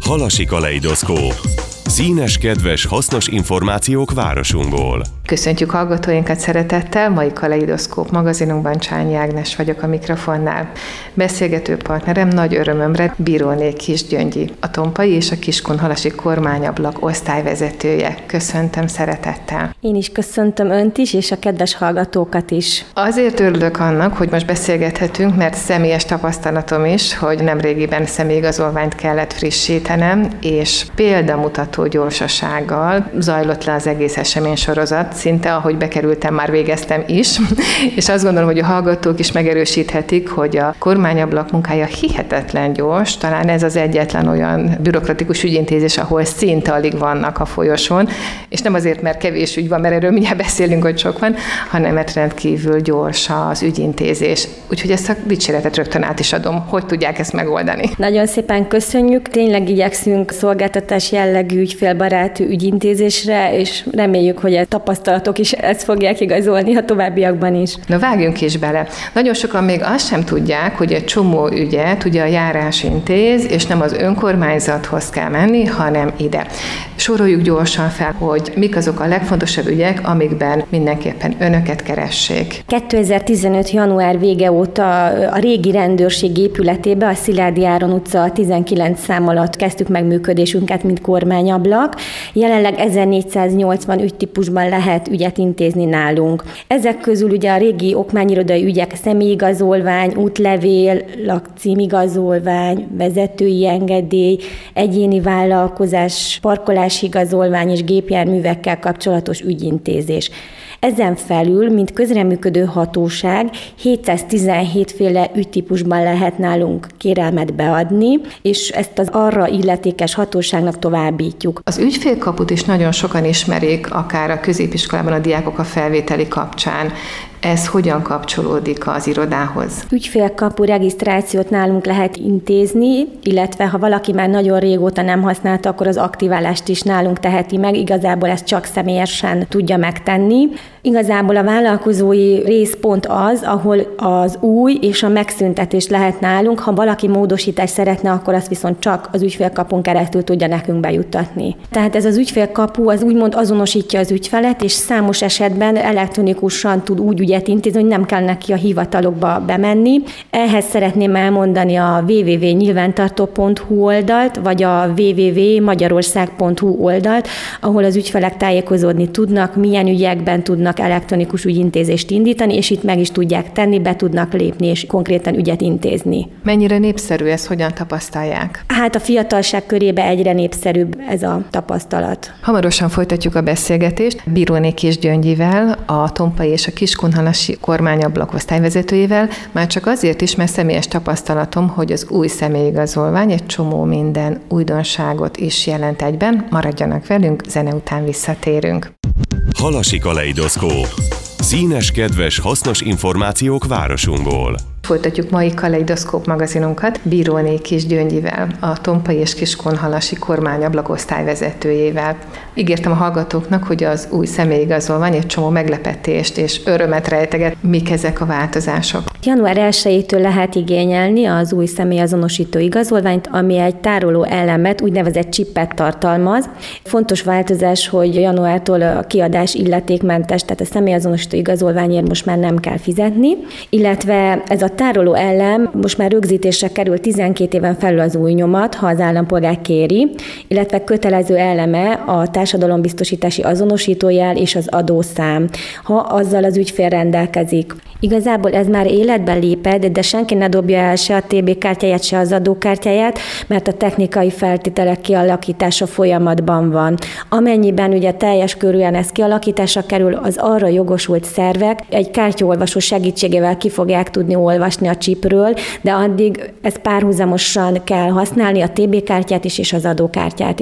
Halasi kaleidoszkóp. Színes, kedves, hasznos információk városunkból. Köszöntjük hallgatóinkat szeretettel, mai Kaleidoszkóp magazinunkban Csányi Ágnes vagyok a mikrofonnál. Beszélgető partnerem nagy örömömre Bíróné Kisgyöngyi, a Tompai és a Kiskunhalasi kormányablak osztályvezetője. Köszöntöm szeretettel. Én is köszöntöm Önt is, és a kedves hallgatókat is. Azért örülök annak, hogy most beszélgethetünk, mert személyes tapasztalatom is, hogy nemrégiben személyigazolványt kellett frissítenem, és példamutató gyorsasággal zajlott le az egész eseménysorozat, szinte ahogy bekerültem, már végeztem is, és azt gondolom, hogy a hallgatók is megerősíthetik, hogy a kormányablak munkája hihetetlen gyors, talán ez az egyetlen olyan bürokratikus ügyintézés, ahol szinte alig vannak a folyosón, és nem azért, mert kevés ügy van, mert erről mindjárt beszélünk, hogy sok van, hanem mert rendkívül gyors az ügyintézés. Úgyhogy ezt a dicséretet rögtön át is adom, hogy tudják ezt megoldani. Nagyon szépen köszönjük, tényleg igyekszünk szolgáltatás jellegű ügyfélbarátú ügyintézésre, és reméljük, hogy a tapasztalatok is ezt fogják igazolni a továbbiakban is. Na vágjunk is bele. Nagyon sokan még azt sem tudják, hogy egy csomó ügyet ugye a járás intéz, és nem az önkormányzathoz kell menni, hanem ide. Soroljuk gyorsan fel, hogy mik azok a legfontosabb ügyek, amikben mindenképpen önöket keressék. 2015. január vége óta a régi rendőrség épületébe, a Szilágyi Áron utca 19 szám alatt kezdtük meg működésünket, mint kormányablak. Jelenleg 1480 ügytípusban lehet ügyet intézni nálunk. Ezek közül ugye a régi okmányirodai ügyek, személyigazolvány, útlevél, lakcímigazolvány, vezetői engedély, egyéni vállalkozás, parkolási igazolvány és gépjárművekkel kapcsolatos ügyintézés. Ezen felül, mint közreműködő hatóság, 717 féle ügytípusban lehet nálunk kérelmet beadni, és ezt az arra illetékes hatóságnak továbbítjuk. Az ügyfélkaput is nagyon sokan ismerik, akár a középiskolában a diákok a felvételi kapcsán. Ez hogyan kapcsolódik az irodához? Ügyfélkapu regisztrációt nálunk lehet intézni, illetve ha valaki már nagyon régóta nem használta, akkor az aktiválást is nálunk teheti meg, igazából ezt csak személyesen tudja megtenni. Igazából a vállalkozói rész pont az, ahol az új és a megszüntetés lehet nálunk. Ha valaki módosítást szeretne, akkor azt viszont csak az ügyfélkapun keresztül tudja nekünk bejuttatni. Tehát ez az ügyfélkapu az úgymond azonosítja az ügyfelet, és számos esetben elektronikusan tud úgy ügyet intézni, hogy nem kell neki a hivatalokba bemenni. Ehhez szeretném elmondani a www.nyilvántartó.hu oldalt, vagy a www.magyarország.hu oldalt, ahol az ügyfelek tájékozódni tudnak, milyen ügyekben tudnak elektronikus ügyintézést indítani, és itt meg is tudják tenni, be tudnak lépni, és konkrétan ügyet intézni. Mennyire népszerű ez, hogyan tapasztalják? Hát a fiatalság körében egyre népszerűbb ez a tapasztalat. Hamarosan folytatjuk a beszélgetést Bíróné Kisgyöngyivel, a Tompai és a Kiskunhalasi kormányablak osztályvezetőjével, már csak azért is, mert személyes tapasztalatom, hogy az új személyigazolvány egy csomó minden újdonságot is jelent egyben. Maradjanak velünk, zene után visszatérünk. Halasi kaleidoszkóp. Színes, kedves, hasznos információk városunkból. Folytatjuk mai Kaleidoszkóp magazinunkat Bíróné Kisgyöngyivel, a Tompai és Kiskunhalasi kormányablak osztályvezetőjével. Ígértem a hallgatóknak, hogy az új személyigazolvány egy csomó meglepetést és örömet rejteget. Mik ezek a változások? Január 1-től lehet igényelni az új személyazonosító igazolványt, ami egy tároló elemet, úgynevezett csippet tartalmaz. Fontos változás, hogy januártól a kiadás illetékmentes, tehát a személyazonosító igazolványért most már nem kell fizetni, illetve ez a tároló elem most már rögzítésre kerül 12 éven felül az új nyomat, ha az állampolgár kéri, illetve kötelező eleme a társadalombiztosítási azonosítójel és az adószám, ha azzal az ügyfél rendelkezik. Igazából ez már életben lépett, de senki ne dobja el se a TB kártyáját, se az adókártyáját, mert a technikai feltételek kialakítása folyamatban van. Amennyiben ugye teljes körűen ez kialakításra kerül, az arra jogosult szervek egy kártyaolvasó segítségével ki fogják tudni olvasni a csipről, de addig ezt párhuzamosan kell használni, a TB kártyát is és az adókártyát is.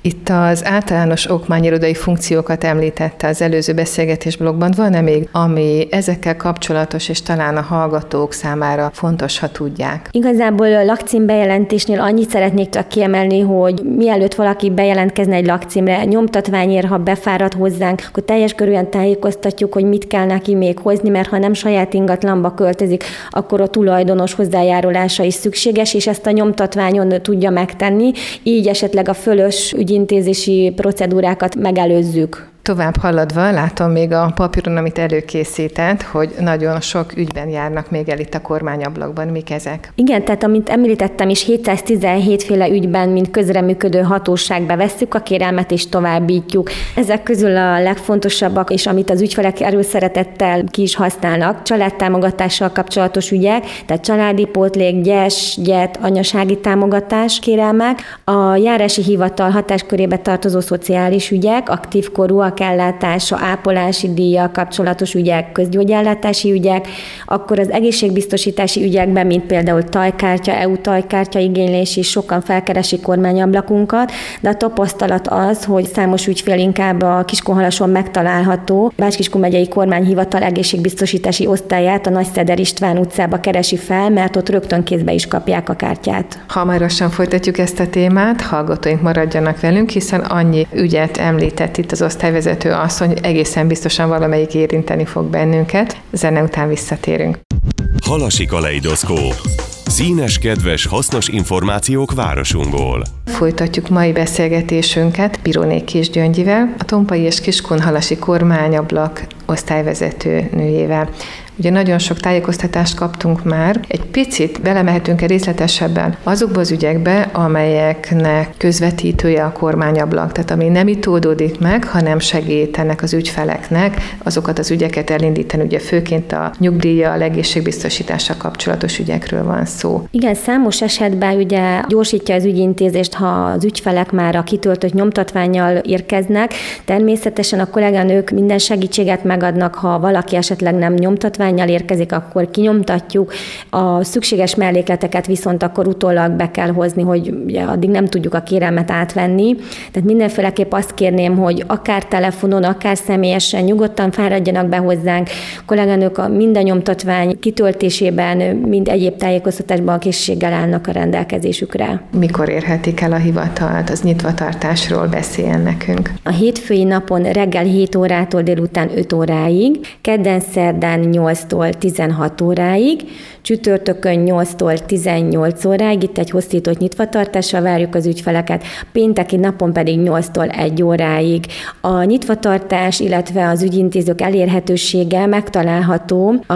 Itt az általános okmányirodai funkciókat említette az előző beszélgetésblogban. Van-e még, ami ezekkel kapcsolatos, és talán a hallgatók számára fontos, ha tudják? Igazából lakcímbejelentésnél annyit szeretnék csak kiemelni, hogy mielőtt valaki bejelentkezne egy lakcímre, nyomtatványért, ha befárad hozzánk, akkor teljes körűen tájékoztatjuk, hogy mit kell neki még hozni, mert ha nem saját ingatlanba költözik, akkor a tulajdonos hozzájárulása is szükséges, és ezt a nyomtatványon tudja megtenni, így esetleg a fölös ügyintézési procedúrákat megelőzzük. Tovább haladva látom még a papíron, amit előkészített, hogy nagyon sok ügyben járnak még el itt a kormányablakban. Mik ezek? Igen, tehát amint említettem is, 717 féle ügyben, mint közreműködő hatóságba vesszük a kérelmet és továbbítjuk. Ezek közül a legfontosabbak, és amit az ügyfelek erőszeretettel ki is használnak, családtámogatással kapcsolatos ügyek, tehát családi pótlék, gyes, gyet, anyasági támogatás kérelmek, a járási hivatal hatáskörébe tartozó szociális ügyek, aktív korúak ellátása, ápolási díjjal kapcsolatos ügyek, közgyógyellátási ügyek, akkor az egészségbiztosítási ügyekben, mint például tajkártya, EU tajkártya igénylés is sokan felkeresik kormányablakunkat, de a tapasztalat az, hogy számos ügyfél inkább a Kiskunhalason megtalálható Bács-Kiskun megyei kormányhivatal egészségbiztosítási osztályát a Nagyszeder István utcába keresi fel, mert ott rögtön kézbe is kapják a kártyát. Hamarosan folytatjuk ezt a témát, hallgatóink maradjanak velünk, hiszen annyi ügyet említett itt az osztályvezető asszony, hogy egészen biztosan valamelyik érinteni fog bennünket. Zene után visszatérünk. Halasi kaleidoszkóp. Színes, kedves, hasznos információk városunkból. Folytatjuk mai beszélgetésünket Pironé Kisgyöngyivel, a Tompai és Kiskunhalasi kormányablak osztályvezető nőjével. Ugye nagyon sok tájékoztatást kaptunk már, egy picit belemehetünk-e részletesebben azokba az ügyekbe, amelyeknek közvetítője a kormányablak, tehát ami nem itt oldódik meg, hanem segítenek az ügyfeleknek azokat az ügyeket elindítani, ugye főként a nyugdíjjal, egészségbiztosítással kapcsolatos ügyekről van szó. Igen, számos esetben ugye gyorsítja az ügyintézést, ha az ügyfelek már a kitöltött nyomtatvánnyal érkeznek. Természetesen a kolléganők minden segítséget megadnak, ha valaki esetleg nem nyomtatványjal érkezik, akkor kinyomtatjuk. A szükséges mellékleteket viszont akkor utólag be kell hozni, hogy ugye addig nem tudjuk a kérelmet átvenni. Tehát mindenféleképp azt kérném, hogy akár telefonon, akár személyesen nyugodtan fáradjanak be hozzánk. A kolléganők a minden nyomtatvány kitöltésében, mind egyéb tájékoztatásban készséggel állnak a rendelkezésükre. Mikor érhetik el a hivatalt? Az nyitvatartásról beszéljen nekünk. A hétfői napon reggel 7 órától délután 5 óráig, kedden szerdán 8-tól 16 óráig, csütörtökön 8-tól 18 óráig, itt egy hosszított nyitvatartással várjuk az ügyfeleket, pénteki napon pedig 8-tól 1 óráig. A nyitvatartás, illetve az ügyintézők elérhetősége megtalálható a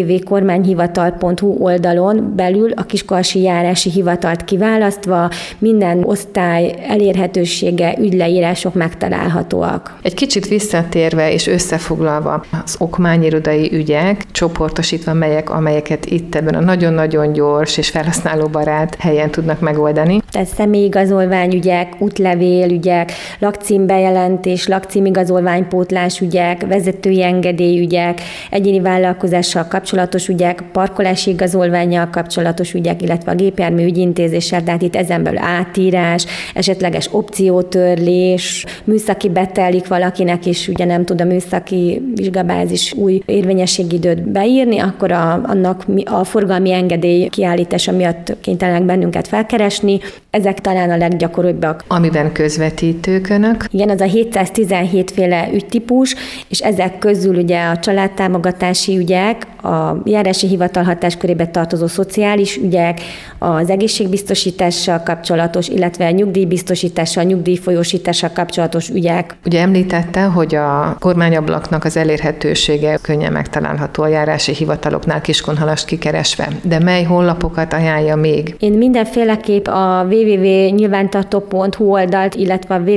www.kormányhivatal.hu oldalon belül a Kiskunhalasi járási hivatalt kiválasztva, minden osztály elérhetősége, ügyleírások megtalálhatóak. Egy kicsit visszatérve és összefoglalva az okmányirodai ügyek, csoportosítva amelyeket itt ebben a nagyon-nagyon gyors és felhasználóbarát helyen tudnak megoldani. Tehát személyigazolványügyek, útlevélügyek, lakcímbejelentés, lakcímigazolványpótlás ügyek, vezetői engedélyügyek, egyéni vállalkozással kapcsolatos ügyek, parkolási igazolvánnyal kapcsolatos ügyek, illetve a gépjármű ügyintézéssel, tehát itt ezen belül átírás, esetleges opciótörlés, műszaki betelik valakinek, és ugye nem tud a műszaki vizsgabázis új érvényességidőt beírni, akkor annak a forgalmi engedély kiállítása miatt kénytelenek bennünket felkeresni. Ezek talán a leggyakoribbak. Amiben közvetítők önök? Igen, az a 717 féle ügytípus, és ezek közül ugye a családtámogatási ügyek, a járási hivatal hatáskörébe tartozó szociális ügyek, az egészségbiztosítással kapcsolatos, illetve a nyugdíjbiztosítással, nyugdíjfolyósítással kapcsolatos ügyek. Ugye említette, hogy a kormányablaknak az elérhetősége könnyen megtalálható a járási hivataloknál Kiskunhalast kikeresve. De mely honlapokat ajánlja még? Én mindenféleképp a www.nyilvántartó.hu oldalt, illetve a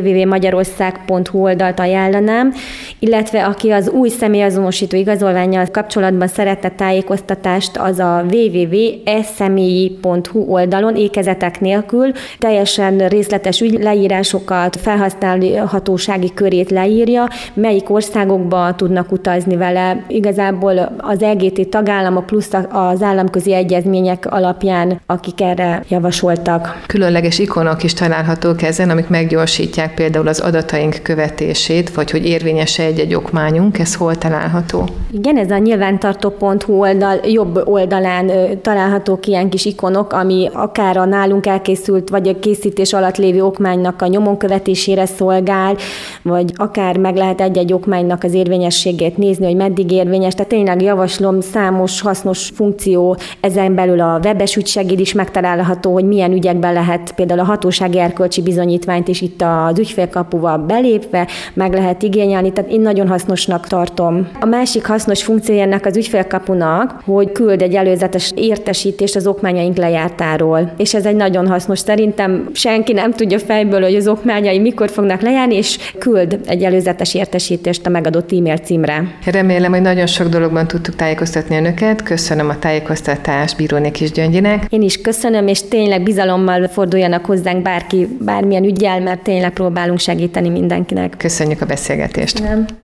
www.magyarország.hu oldalt ajánlanám, illetve aki az új személyazonosító igazolvánnyal kapcsolatban szeretne szeretne tájékoztatást, az a www.eszemélyi.hu oldalon ékezetek nélkül teljesen részletes ügyleírásokat, felhasználhatósági körét leírja, melyik országokba tudnak utazni vele. Igazából az EGT tagállamok plusz az államközi egyezmények alapján, akik erre javasoltak. Különleges ikonok is találhatók ezen, amik meggyorsítják például az adataink követését, vagy hogy érvényes egy okmányunk, ez hol található? Igen, ez a nyilvántartó.hu oldal jobb oldalán találhatók ilyen kis ikonok, ami akár a nálunk elkészült, vagy a készítés alatt lévő okmánynak a nyomon követésére szolgál, vagy akár meg lehet egy-egy okmánynak az érvényességét nézni, hogy meddig érvényes. Tehát tényleg javaslom, számos hasznos funkció, ezen belül a webes ügysegéd is megtalálható, hogy milyen ügyekben lehet például a hatósági erkölcsi bizonyítványt is itt az ügyfélkapuval belépve meg lehet igényelni, tehát én nagyon hasznosnak tartom. A másik hasznos funkciója ennek az ügyfélkapunak, hogy küld egy előzetes értesítést az okmányaink lejártáról, és ez egy nagyon hasznos. Szerintem senki nem tudja fejből, hogy az okmányai mikor fognak lejárni, és küld egy előzetes értesítést a megadott e-mail címre. Remélem, hogy nagyon sok dologban tudtuk tájékoztatni önöket. Köszönöm a tájékoztatást Bíróné Kisgyöngyinek. Én is köszönöm, és tényleg bizalommal forduljanak hozzánk bárki, bármilyen üggyel, mert tényleg próbálunk segíteni mindenkinek. Köszönjük a beszélgetést. Nem.